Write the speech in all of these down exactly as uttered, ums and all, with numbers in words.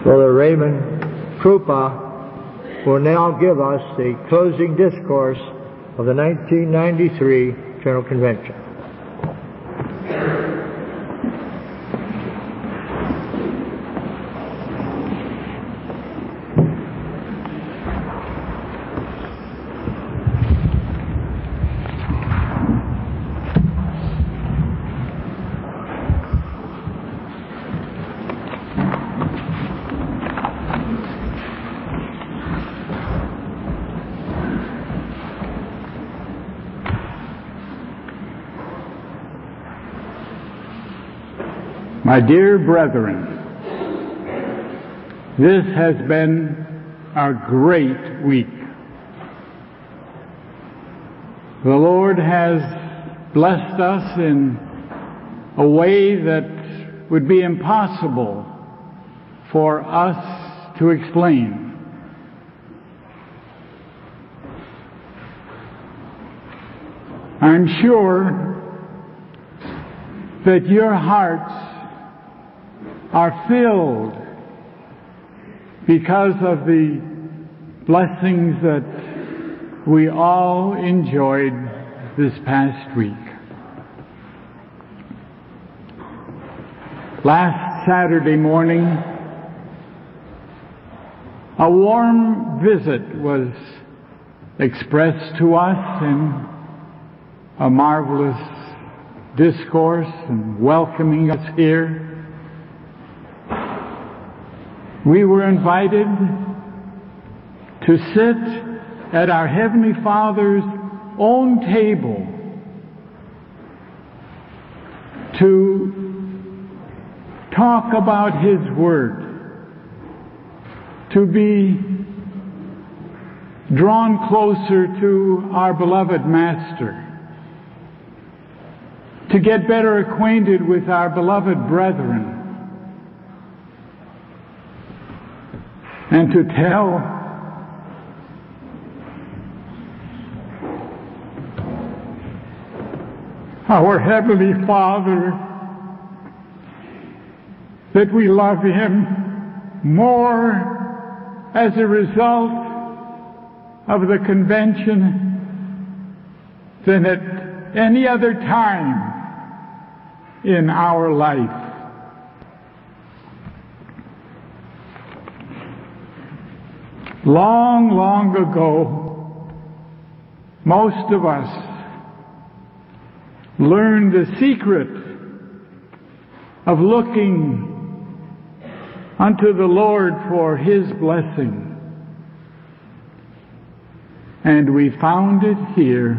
Brother Raymond Krupa will now give us the closing discourse of the nineteen ninety-three General Convention. My dear brethren, this has been a great week. The Lord has blessed us in a way that would be impossible for us to explain. I'm sure that your hearts are filled because of the blessings that we all enjoyed this past week. Last Saturday morning, a warm visit was expressed to us in a marvelous discourse and welcoming us here. We were invited to sit at our Heavenly Father's own table to talk about His Word, to be drawn closer to our beloved Master, to get better acquainted with our beloved brethren, and to tell our Heavenly Father that we love Him more as a result of the convention than at any other time in our life. Long, long ago, most of us learned the secret of looking unto the Lord for His blessing. And we found it here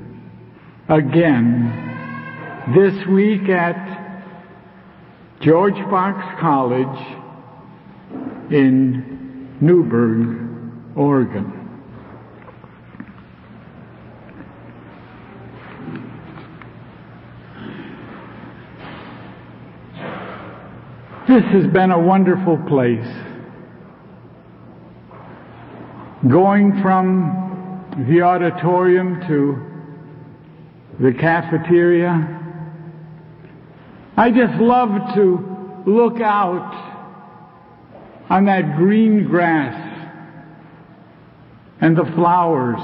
again this week at George Fox College in Newberg, Oregon. This has been a wonderful place. Going from the auditorium to the cafeteria, I just love to look out on that green grass and the flowers,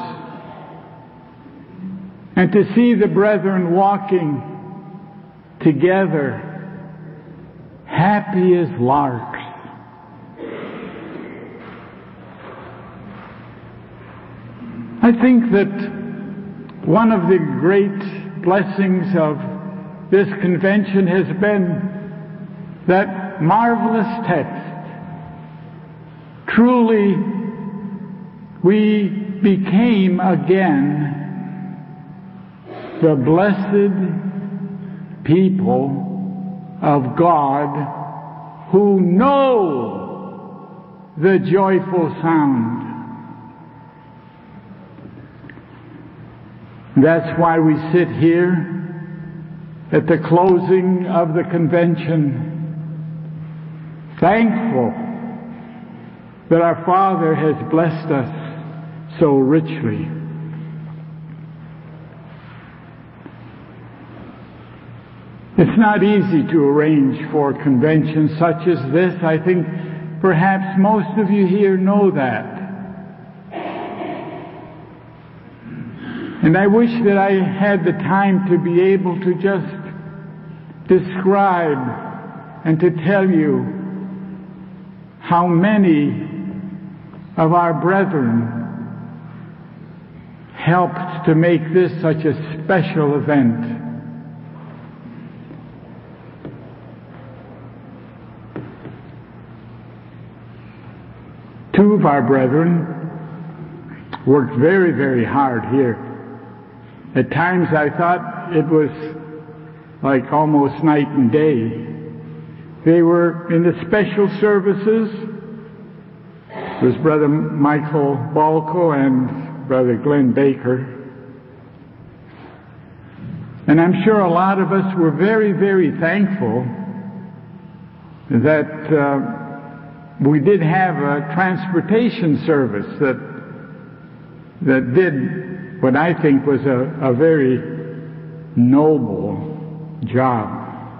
and to see the brethren walking together, happy as larks. I think that one of the great blessings of this convention has been that marvelous text. Truly, we became again the blessed people of God who know the joyful sound. That's why we sit here at the closing of the convention, thankful that our Father has blessed us so richly. It's not easy to arrange for conventions such as this. I think Perhaps most of you here know that. And I wish that I had the time to be able to just describe and to tell you how many of our brethren helped to make this such a special event. Two of our brethren worked very, very hard here. At times I thought it was like almost night and day. They were in the special services. It was Brother Michael Balco and Brother Glenn Baker. And I'm sure a lot of us were very, very thankful that uh, we did have a transportation service that that did what I think was a, a very noble job.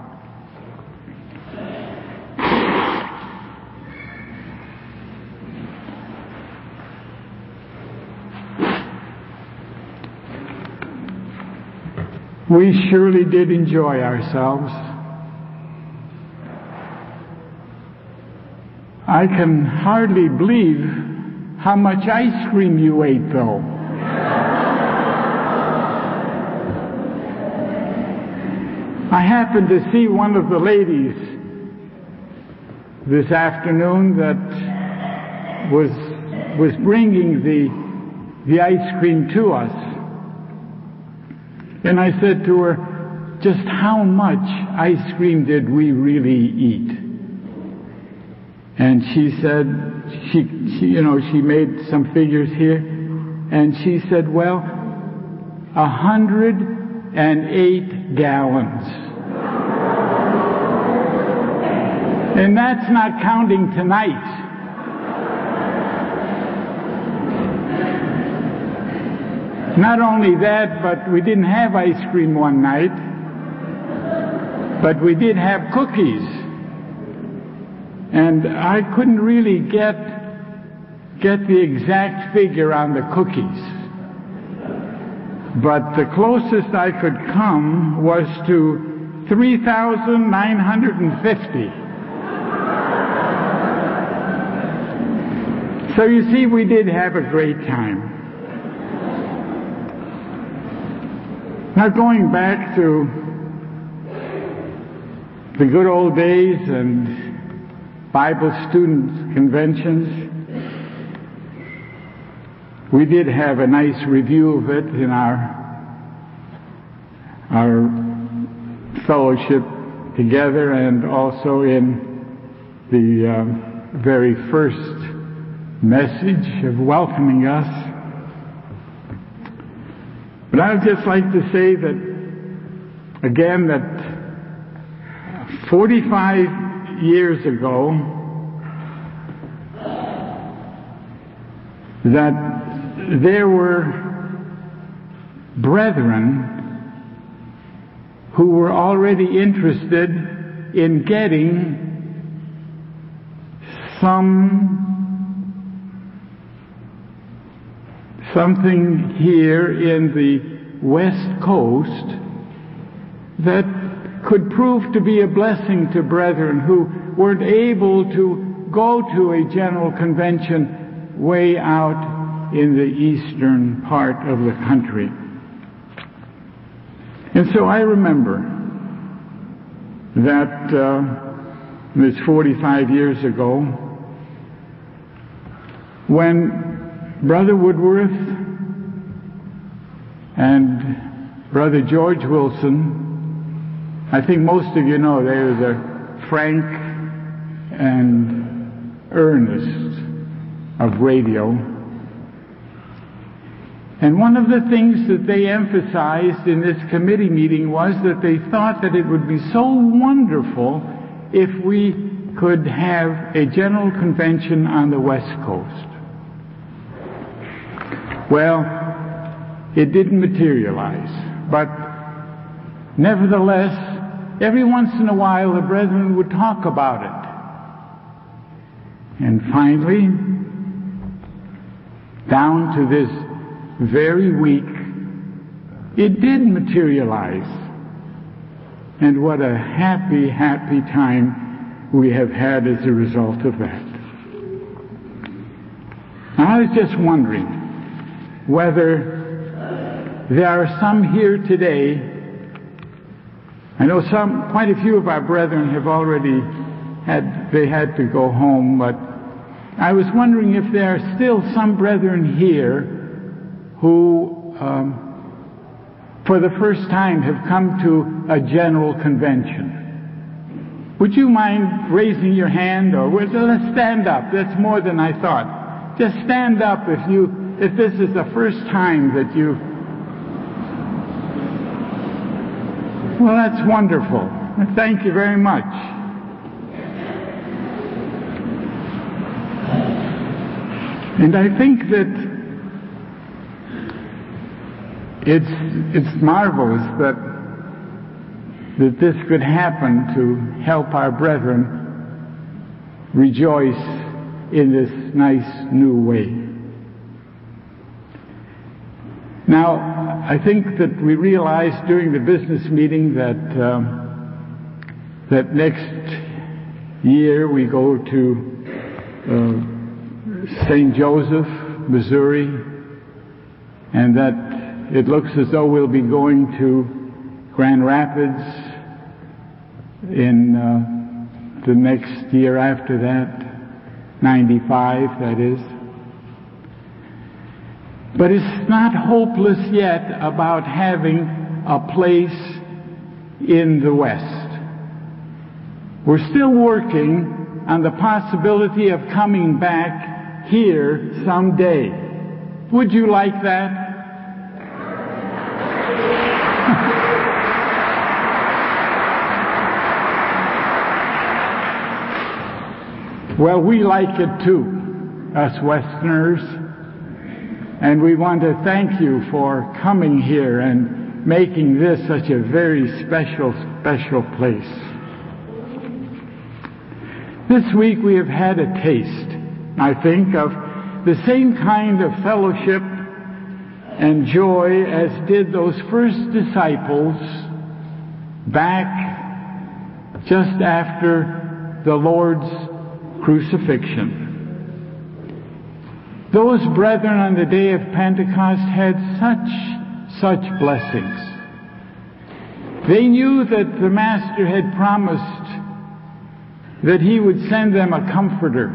We surely did enjoy ourselves. I can hardly believe how much ice cream you ate, though. I happened to see one of the ladies this afternoon that was was bringing the the ice cream to us. And I said to her, just how much ice cream did we really eat? And she said, she, she, you know, she made some figures here, and she said, well, a hundred and eight gallons. And that's not counting tonight. Not only that, but we didn't have ice cream one night, but we did have cookies. And I couldn't really get get the exact figure on the cookies. But the closest I could come was to three thousand nine hundred fifty. So you see, we did have a great time. Now, going back to the good old days and Bible student conventions, we did have a nice review of it in our our fellowship together, and also in the uh, very first message of welcoming us. But I would just like to say that, again, that forty-five years ago, that there were brethren who were already interested in getting some something here in the West Coast that could prove to be a blessing to brethren who weren't able to go to a general convention way out in the eastern part of the country. And so I remember that uh, it was forty-five years ago when Brother Woodworth and Brother George Wilson, I think most of you know they were the Frank and Ernest of radio. And one of the things that they emphasized in this committee meeting was that they thought that it would be so wonderful if we could have a general convention on the West Coast. Well, it didn't materialize, but nevertheless, every once in a while the brethren would talk about it. And finally, down to this very week, it did materialize. And what a happy, happy time we have had as a result of that. I was just wondering whether there are some here today. I know some, quite a few of our brethren have already had, they had to go home, but I was wondering if there are still some brethren here who, um, for the first time, have come to a general convention. Would you mind raising your hand, or let's stand up? That's more than I thought. Just stand up if you, if this is the first time that you. Well, that's wonderful. Thank you very much. And I think that it's it's marvelous that that this could happen to help our brethren rejoice in this nice new way. Now, I think that we realized during the business meeting that um, that next year we go to uh, Saint Joseph, Missouri, and that it looks as though we'll be going to Grand Rapids in uh, the next year after that. ninety-five, that is. But it's not hopeless yet about having a place in the West. We're still working on the possibility of coming back here someday. Would you like that? Well, we like it too, us Westerners, and we want to thank you for coming here and making this such a very special, special place. This week we have had a taste, I think, of the same kind of fellowship and joy as did those first disciples back just after the Lord's crucifixion. Those brethren on the day of Pentecost had such, such blessings. They knew that the Master had promised that He would send them a comforter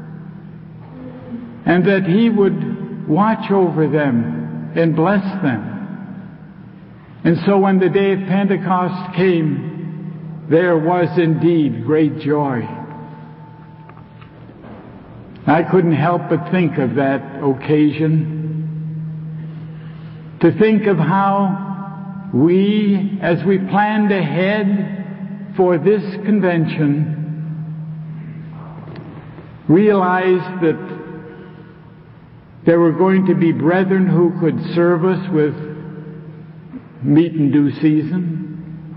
and that He would watch over them and bless them. And so when the day of Pentecost came, there was indeed great joy. I couldn't help but think of that occasion, to think of how we, as we planned ahead for this convention, realized that there were going to be brethren who could serve us with meat in due season,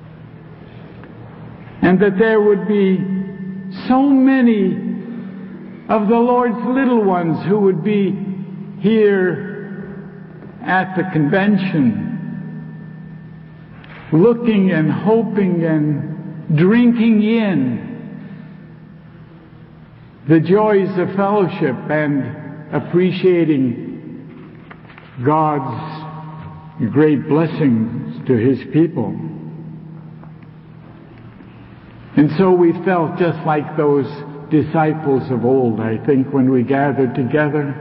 and that there would be so many of the Lord's little ones who would be here at the convention, looking and hoping and drinking in the joys of fellowship and appreciating God's great blessings to His people. And so we felt just like those disciples of old, I think, when we gathered together.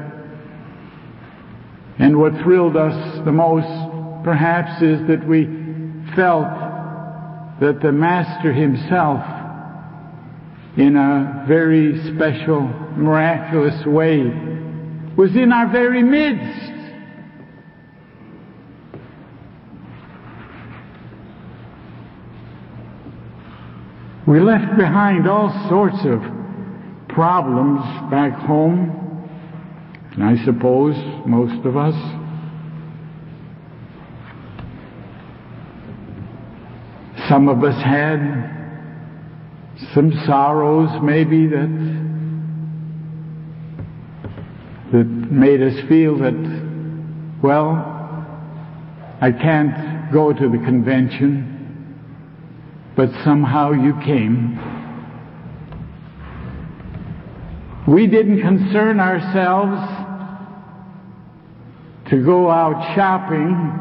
And what thrilled us the most, perhaps, is that we felt that the Master Himself, in a very special, miraculous way, was in our very midst. We left behind all sorts of problems back home, and I suppose most of us. Some of us had some sorrows maybe that that made us feel that, well, I can't go to the convention, but somehow you came. We didn't concern ourselves to go out shopping.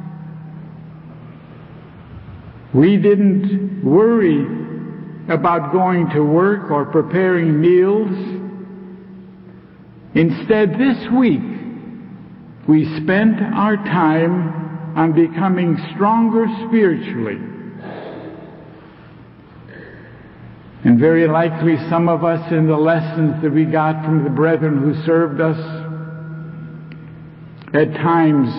We didn't worry about going to work or preparing meals. Instead, this week, we spent our time on becoming stronger spiritually. And very likely some of us, in the lessons that we got from the brethren who served us, at times,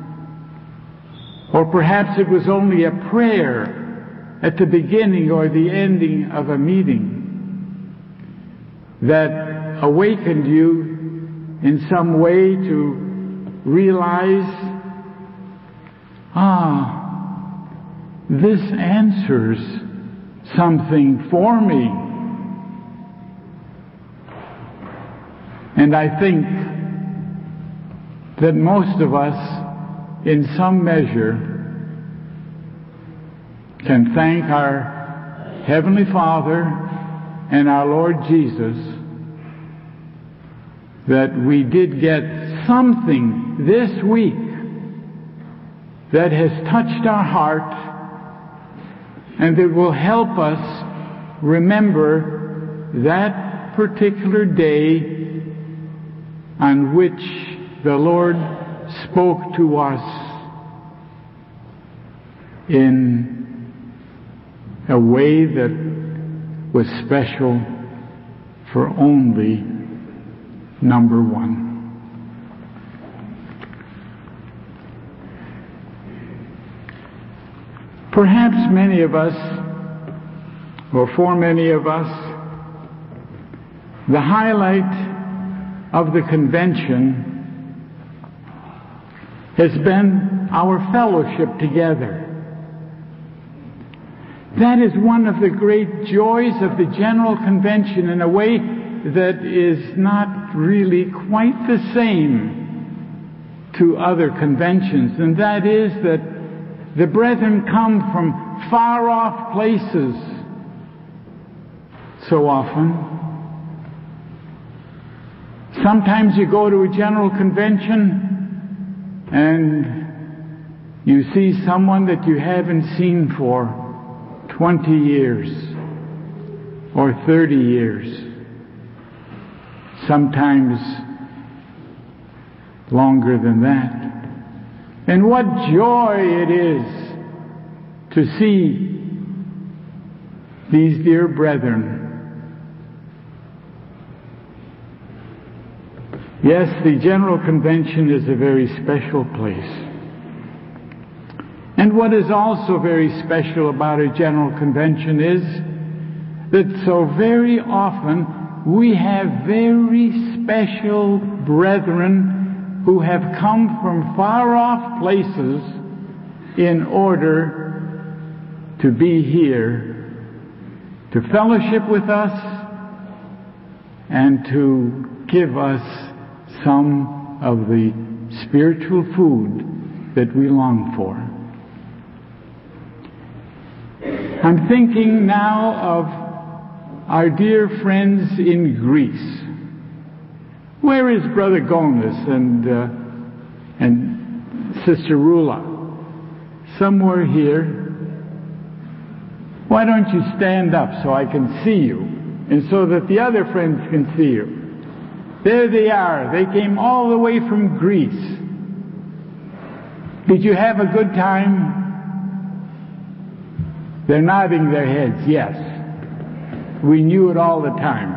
or perhaps it was only a prayer at the beginning or the ending of a meeting that awakened you in some way to realize, ah, this answers something for me. And I think that most of us, in some measure, can thank our Heavenly Father and our Lord Jesus that we did get something this week that has touched our heart and that will help us remember that particular day on which the Lord spoke to us in a way that was special for only number one. Perhaps many of us, or for many of us, the highlight of the convention has been our fellowship together. That is one of the great joys of the General Convention in a way that is not really quite the same to other conventions, and that is that the brethren come from far off places so often. Sometimes you go to a General Convention and you see someone that you haven't seen for twenty years or thirty years, sometimes longer than that. And what joy it is to see these dear brethren. Yes, the General Convention is a very special place. And what is also very special about a General Convention is that so very often we have very special brethren who have come from far off places in order to be here, to fellowship with us, and to give us some of the spiritual food that we long for. I'm thinking now of our dear friends in Greece. Where is Brother Gomez and uh, and Sister Rula? Somewhere here. Why don't you stand up so I can see you, and so that the other friends can see you? There they are. They came all the way from Greece. Did you have a good time? They're nodding their heads, yes. We knew it all the time.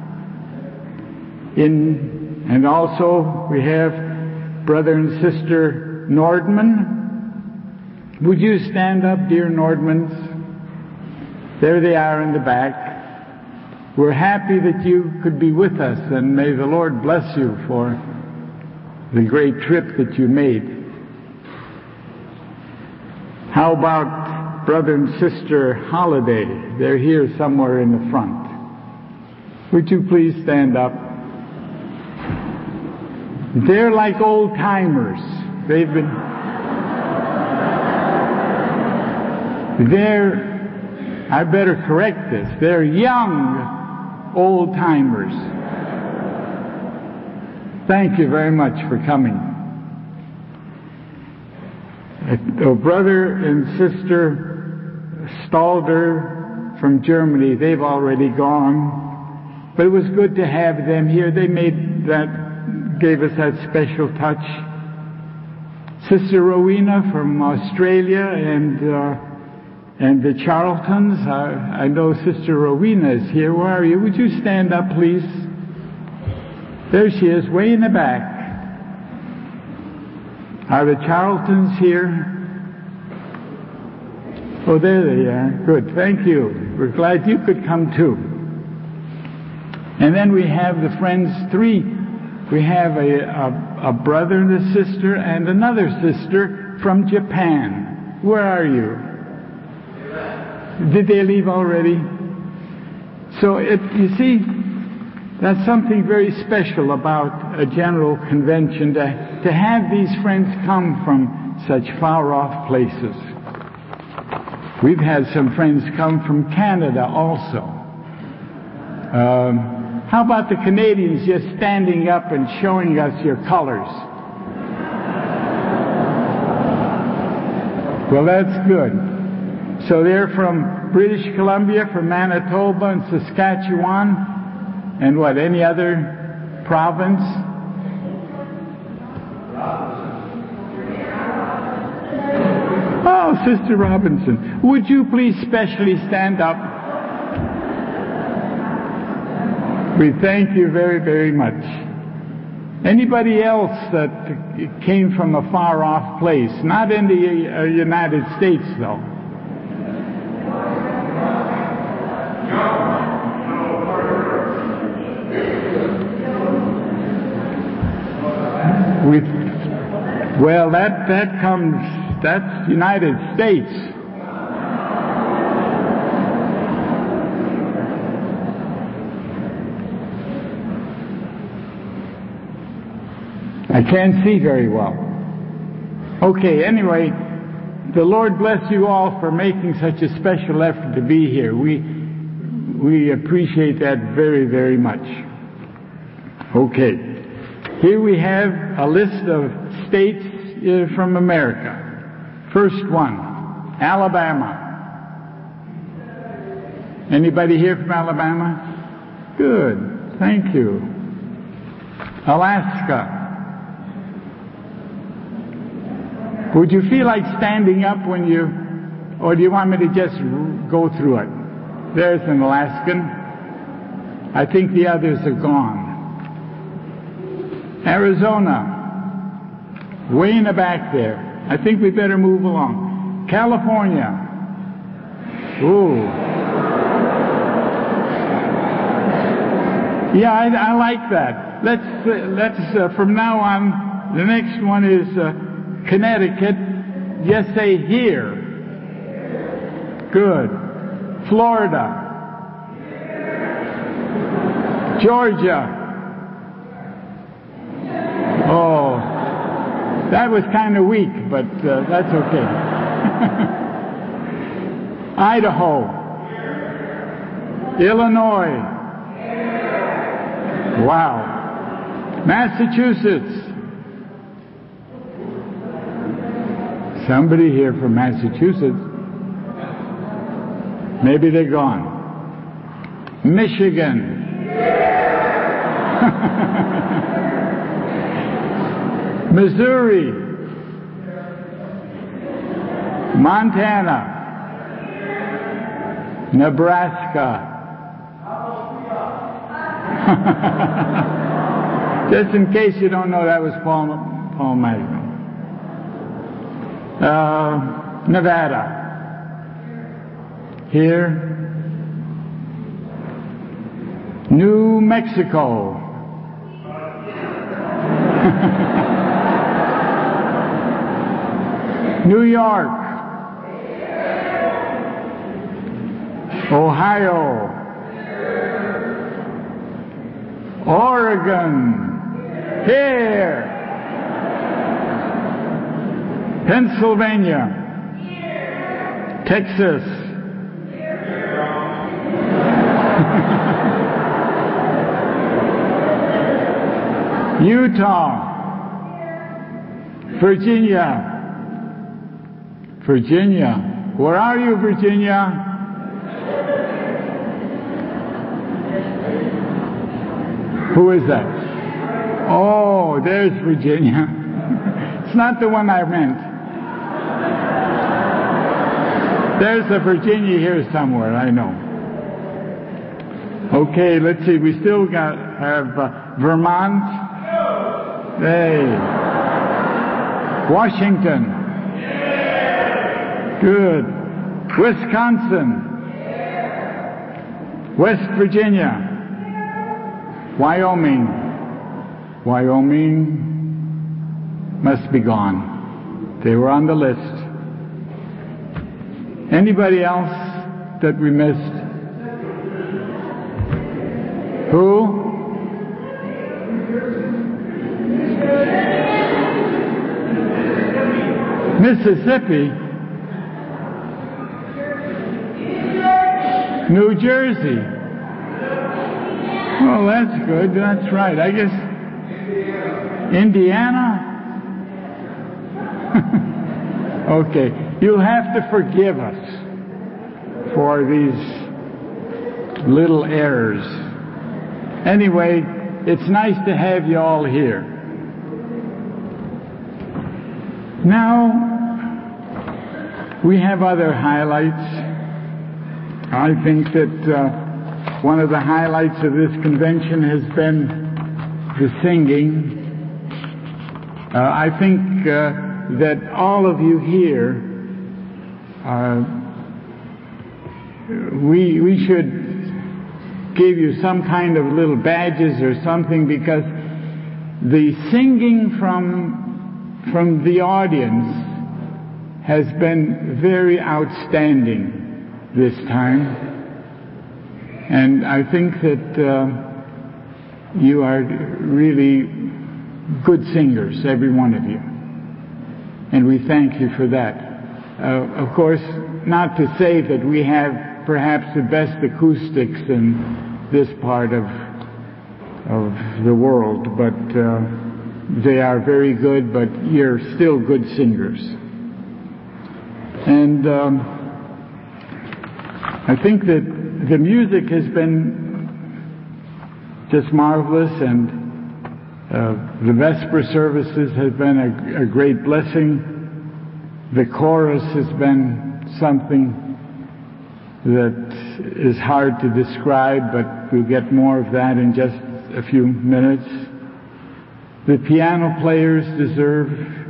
In, and also we have Brother and Sister Nordman. Would you stand up, dear Nordmans? There they are in the back. We're happy that you could be with us, and may the Lord bless you for the great trip that you made. How about Brother and Sister Holiday? They're here somewhere in the front. Would you please stand up? They're like old timers. They've been, they're, I better correct this, they're young old timers. Thank you very much for coming. Oh, brother and sister Stalder from Germany, they've already gone, but it was good to have them here. They made that, gave us that special touch. Sister Rowena from Australia and uh, and the Charltons. I, I know Sister Rowena is here. Where are you? Would you stand up, please? There she is, way in the back. Are the Charltons here? Oh, there they are. Good, thank you. We're glad you could come too. And then we have the friends, three. We have a, a, a brother and a sister and another sister from Japan. Where are you? Did they leave already? So it, you see, that's something very special about a general convention, to, to have these friends come from such far-off places. We've had some friends come from Canada also. Um, how about the Canadians just standing up and showing us your colors? Well, that's good. So they're from British Columbia, from Manitoba and Saskatchewan, and what, any other province? Oh, Sister Robinson, would you please specially stand up? We thank you very, very much. Anybody else that came from a far-off place? Not in the uh, United States, though. We, well, that that comes. That's United States. I can't see very well. Okay, anyway, the Lord bless you all for making such a special effort to be here. We we appreciate that very, very much. Okay. Here we have a list of states uh, from America. First one, Alabama. Anybody here from Alabama? Good, thank you. Alaska. Would you feel like standing up when you, or do you want me to just go through it? There's an Alaskan. I think the others are gone. Arizona. Way in the back there. I think we better move along. California. Ooh. Yeah, I, I like that. Let's, uh, let's uh, from now on, the next one is uh, Connecticut. Just say here. Good. Florida. Georgia. Oh, that was kind of weak, but uh, that's okay. Idaho. Illinois. Wow. Massachusetts. Somebody here from Massachusetts. Maybe they're gone. Michigan. Missouri, Montana, Nebraska. Just in case you don't know, that was Paul, Paul Magno. Uh, Nevada. Here. New Mexico. New York, Ohio, Oregon, Here. Pennsylvania. Texas. Utah. Virginia. Virginia. Where are you, Virginia? Who is that? Oh, there's Virginia. It's not the one I meant. There's a Virginia here somewhere, I know. Okay, let's see. We still got have uh, Vermont. Hey. Washington. Good. Wisconsin. West Virginia. Wyoming. Wyoming must be gone. They were on the list. Anybody else that we missed? Who? Mississippi. New Jersey. Well, that's good. That's right. I guess Indiana. Okay. You'll have to forgive us for these little errors. Anyway, it's nice to have you all here. Now, we have other highlights. I think that uh, one of the highlights of this convention has been the singing. Uh, I think uh, that all of you here, uh, we we should give you some kind of little badges or something, because the singing from from the audience has been very outstanding this time, and I think that uh, you are really good singers, every one of you, and we thank you for that. Uh, of course, not to say that we have perhaps the best acoustics in this part of of the world, but uh, they are very good, but you're still good singers. And um, I think that the music has been just marvelous, and uh, the Vesper services have been a, a great blessing. The chorus has been something that is hard to describe, but we'll get more of that in just a few minutes. The piano players deserve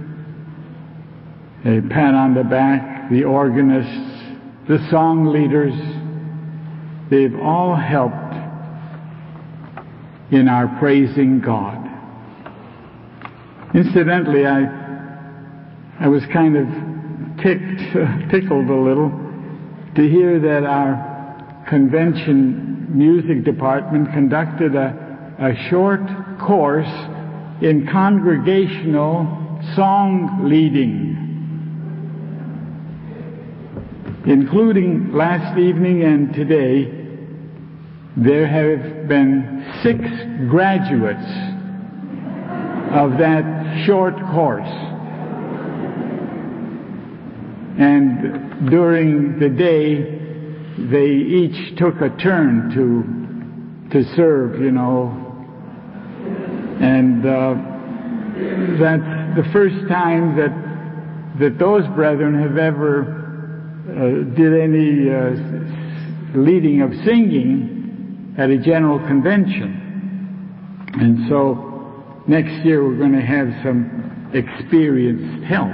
a pat on the back. The organists, the song leaders, they've all helped in our praising God. Incidentally, I I was kind of ticked, uh, tickled a little to hear that our convention music department conducted a, a short course in congregational song leading, including last evening and today. There have been six graduates of that short course. And during the day, they each took a turn to to serve, you know. And uh, that's the first time that that those brethren have ever uh, did any uh, leading of singing at a general convention. And so next year we're going to have some experienced help.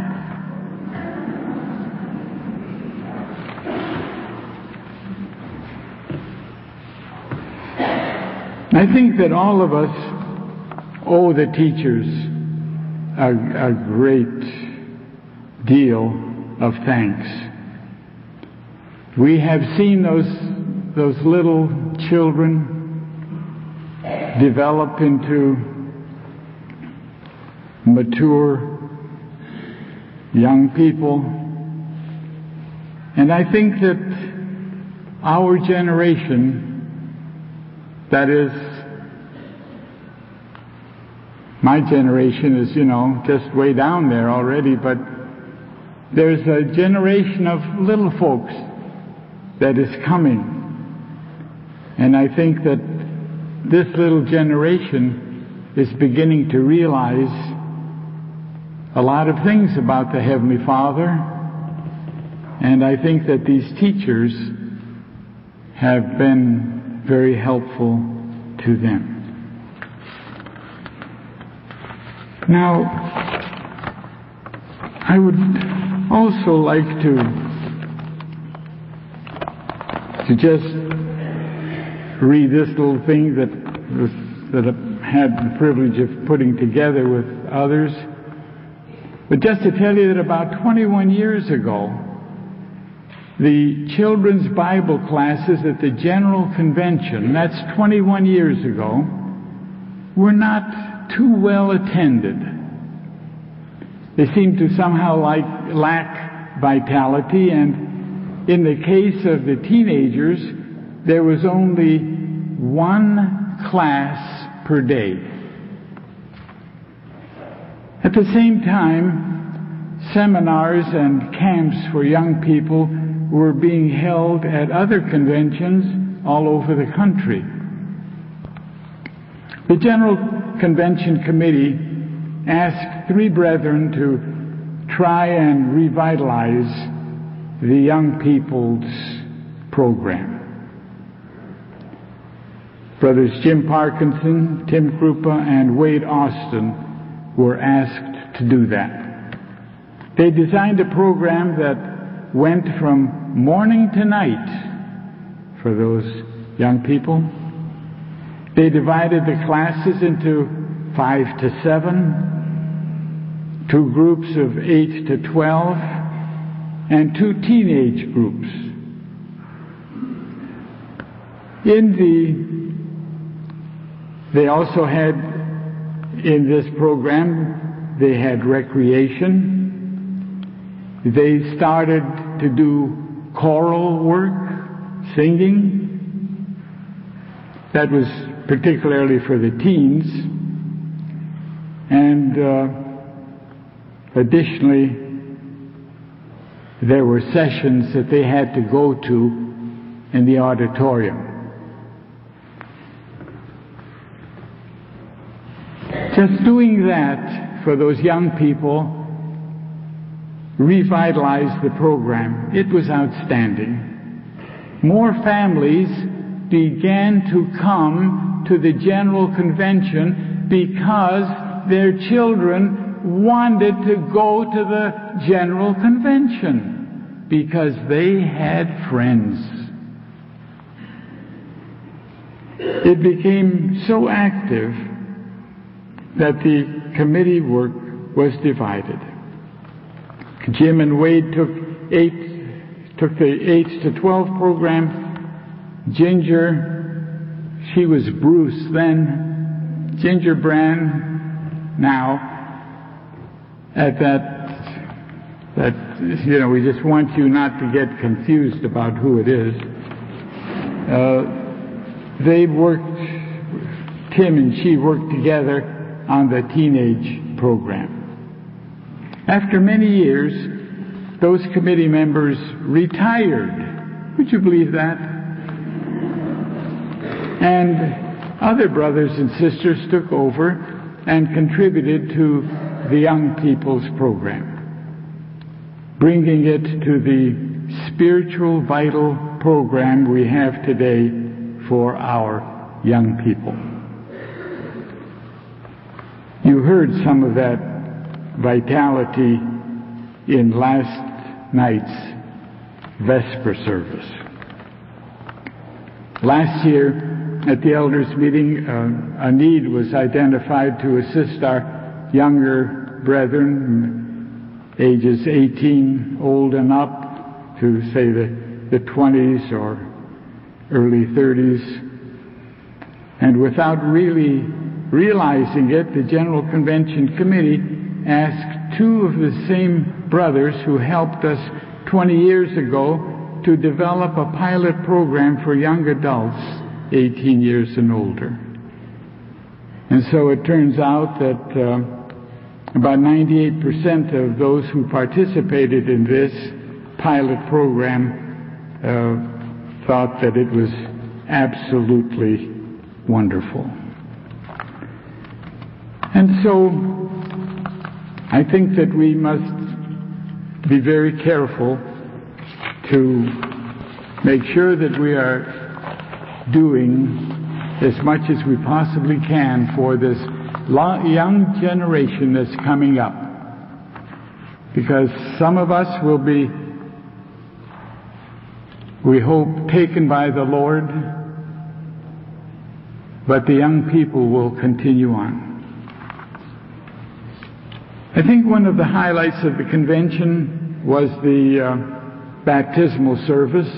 I think that all of us owe the teachers a, a great deal of thanks. We have seen those those little children develop into mature young people. And I think that our generation, that is, my generation is, you know, just way down there already, but there's a generation of little folks that is coming. And I think that this little generation is beginning to realize a lot of things about the Heavenly Father. And I think that these teachers have been very helpful to them. Now, I would also like to, to just read this little thing that, was, that I had the privilege of putting together with others. But just to tell you that about twenty-one years ago, the children's Bible classes at the General Convention, that's twenty-one years ago, were not too well attended. They seemed to somehow like, lack vitality, and in the case of the teenagers, there was only one class per day. At the same time, seminars and camps for young people were being held at other conventions all over the country. The General Convention Committee asked three brethren to try and revitalize the young people's program. Brothers Jim Parkinson, Tim Krupa, and Wade Austin were asked to do that. They designed a program that went from morning to night for those young people. They divided the classes into five to seven, two groups of eight to twelve, and two teenage groups. In the, they also had, in this program, they had recreation. They started to do choral work, singing. That was particularly for the teens. And uh, additionally, there were sessions that they had to go to in the auditorium. Just doing that for those young people revitalized the program. It was outstanding. More families began to come to the General Convention because their children wanted to go to the General Convention because they had friends. It became so active that the committee work was divided. Jim and Wade took eight, took the eight to twelve program. Ginger, she was Bruce then. Ginger Brand now. At that, that you know, we just want you not to get confused about who it is. Uh, they worked. Tim and she worked together on the teenage program. After many years, those committee members retired. Would you believe that? And other brothers and sisters took over and contributed to the young people's program, bringing it to the spiritual vital program we have today for our young people. You heard some of that vitality in last night's Vesper service. Last year at the elders meeting, uh, a need was identified to assist our younger brethren, ages eighteen old and up to say the, the twenties or early thirties. And without really realizing it, the General Convention Committee asked two of the same brothers who helped us twenty years ago to develop a pilot program for young adults eighteen years and older. And so it turns out that uh, about ninety-eight percent of those who participated in this pilot program uh, thought that it was absolutely wonderful. And so I think that we must be very careful to make sure that we are doing as much as we possibly can for this young generation that's coming up. Because some of us will be, we hope, taken by the Lord, but the young people will continue on. I think one of the highlights of the convention was the uh, baptismal service.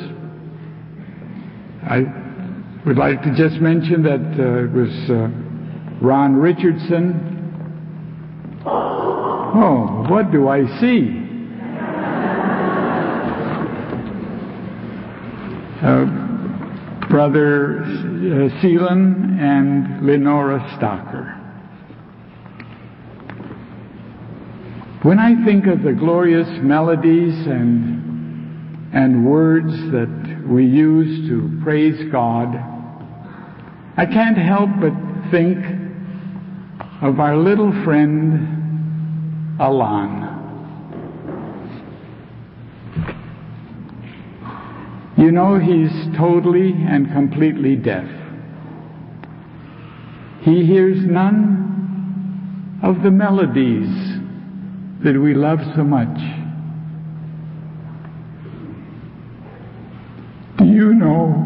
I would like to just mention that uh, it was uh, Ron Richardson. Oh, what do I see? Uh, Brother uh, Seelan and Lenora Stocker. When I think of the glorious melodies and, and words that we use to praise God, I can't help but think of our little friend, Alan. You know, he's totally and completely deaf. He hears none of the melodies that we love so much. Do you know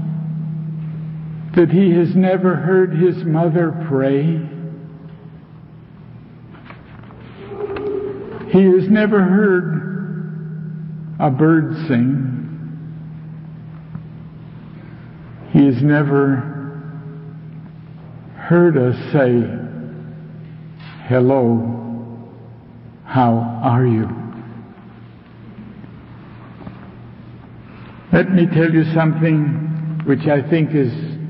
that he has never heard his mother pray? He has never heard a bird sing. He has never heard us say, "Hello, how are you?" Let me tell you something which I think is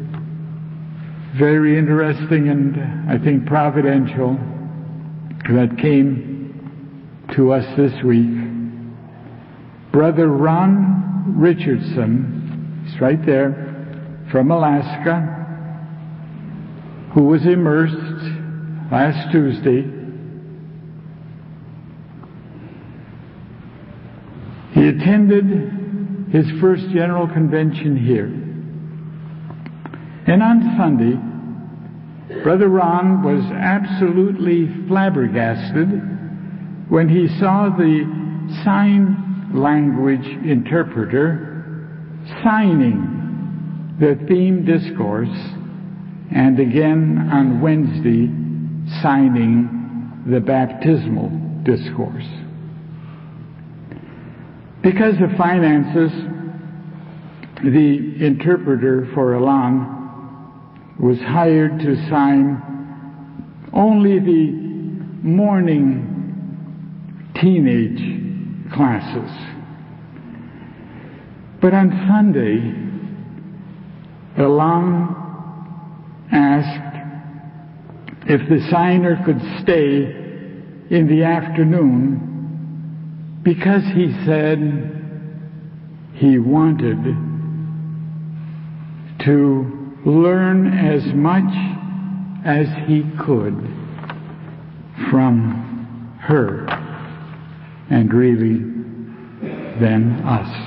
very interesting and I think providential that came to us this week. Brother Ron Richardson, he's right there, from Alaska, who was immersed last Tuesday. He attended his first General Convention here. And on Sunday, Brother Ron was absolutely flabbergasted when he saw the sign language interpreter signing the theme discourse, and again on Wednesday signing the baptismal discourse. Because of finances, the interpreter for Alan was hired to sign only the morning teenage classes. But on Sunday, Alan asked if the signer could stay in the afternoon because he said he wanted to learn as much as he could from her, and really then us.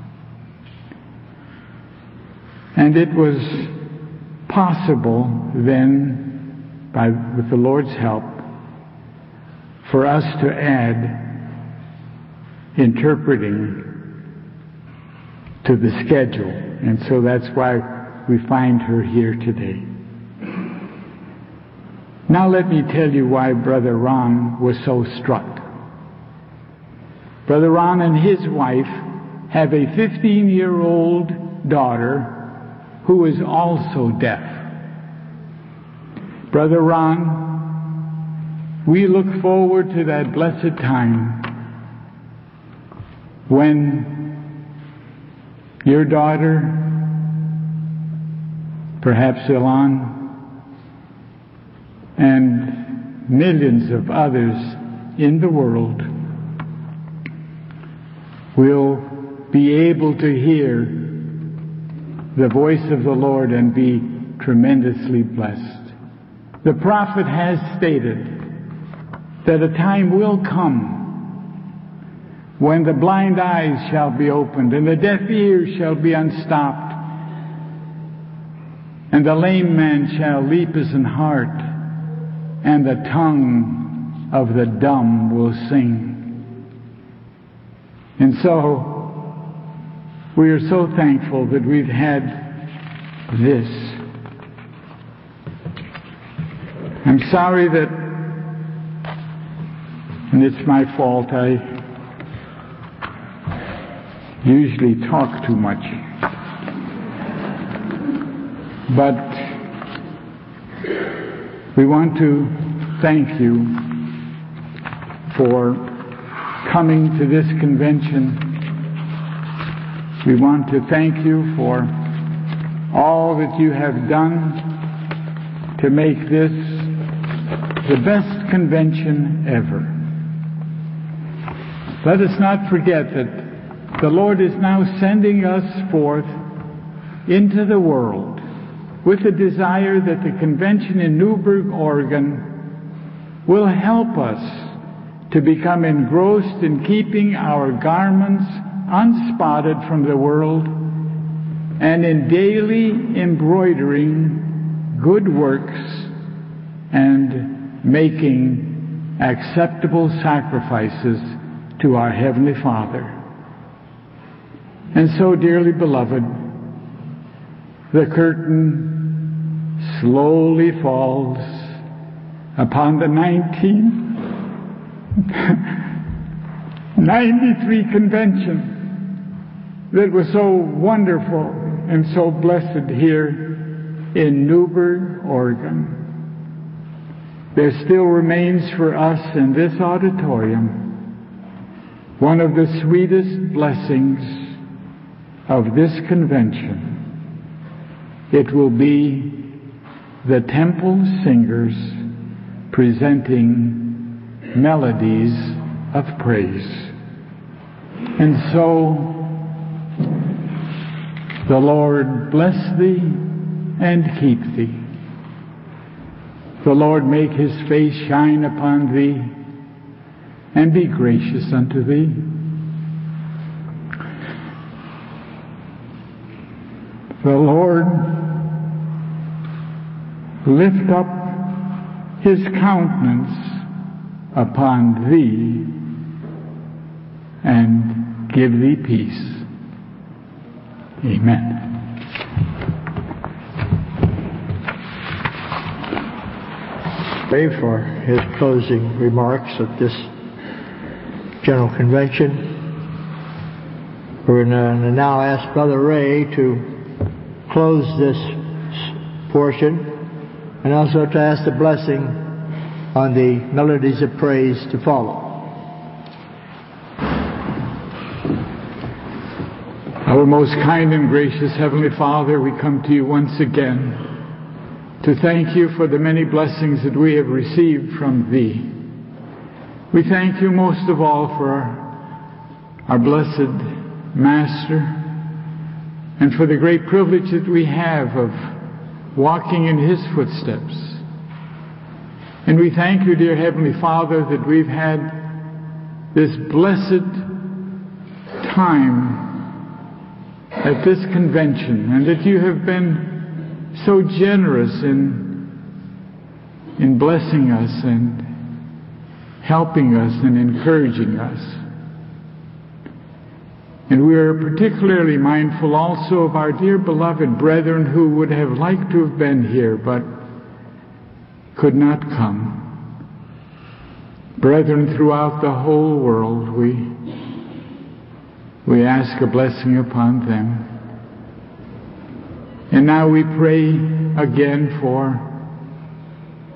And it was possible then, by, with the Lord's help, for us to add interpreting to the schedule. And so that's why we find her here today. Now let me tell you why Brother Ron was so struck. Brother Ron and his wife have a fifteen-year-old daughter who is also deaf. Brother Ron, we look forward to that blessed time when your daughter, perhaps Ilan, and millions of others in the world will be able to hear the voice of the Lord and be tremendously blessed. The prophet has stated that a time will come when the blind eyes shall be opened and the deaf ears shall be unstopped and the lame man shall leap as an hart and the tongue of the dumb will sing. And so we are so thankful that we've had this. I'm sorry that, and it's my fault, I usually talk too much. But we want to thank you for coming to this convention. We want to thank you for all that you have done to make this the best convention ever. Let us not forget that the Lord is now sending us forth into the world with the desire that the convention in Newberg, Oregon will help us to become engrossed in keeping our garments unspotted from the world and in daily embroidering good works and making acceptable sacrifices to our Heavenly Father. And so, dearly beloved, the curtain slowly falls upon the nineteen ninety-three convention that was so wonderful and so blessed here in Newberg, Oregon. There still remains for us in this auditorium one of the sweetest blessings of this convention. It will be the temple singers presenting melodies of praise. And so, the Lord bless thee and keep thee. The Lord make his face shine upon thee and be gracious unto thee. The Lord lift up his countenance upon thee and give thee peace. Amen. Pray for his closing remarks at this General Convention. We're going to now ask Brother Ray to close this portion and also to ask the blessing on the melodies of praise to follow. Our most kind and gracious Heavenly Father, we come to you once again to thank you for the many blessings that we have received from thee. We thank you most of all for our, our blessed Master and for the great privilege that we have of walking in his footsteps. And we thank you, dear Heavenly Father, that we've had this blessed time at this convention, and that you have been so generous in in blessing us and helping us and encouraging us. And we are particularly mindful also of our dear beloved brethren who would have liked to have been here but could not come. Brethren throughout the whole world, we we ask a blessing upon them. And now we pray again for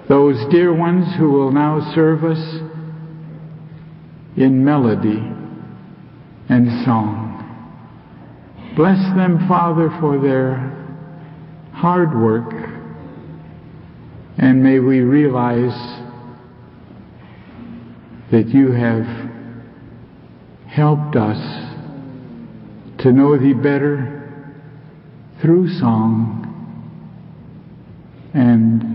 those dear ones who will now serve us in melody and song. Bless them, Father, for their hard work, and may we realize that you have helped us to know thee better through song and